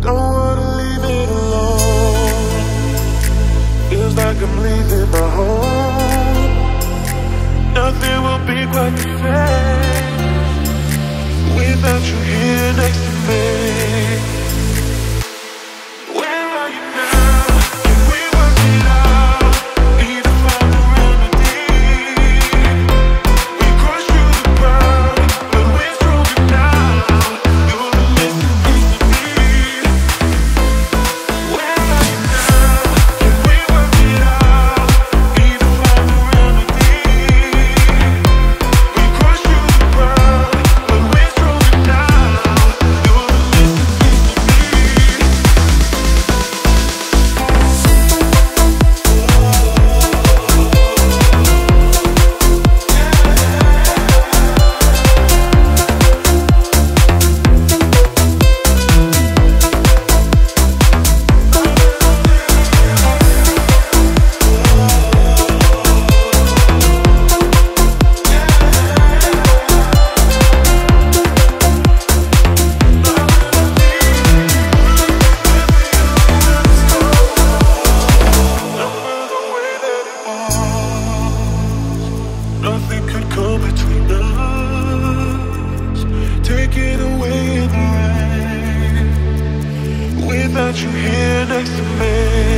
Don't wanna leave it alone. Feels like I'm leaving my home. Nothing will be quite the same without you here next to me. Where are you now? Can we work it out? Need to find a remedy. We crushed through the ground, but we're stronger now. You're the missing piece to me. Where are you now? Can we work it out? Need to find a remedy. We crushed through the ground, but we're stronger now. You're the missing piece to me. Nothing could come between us. Take it away in the rain without you here next to me.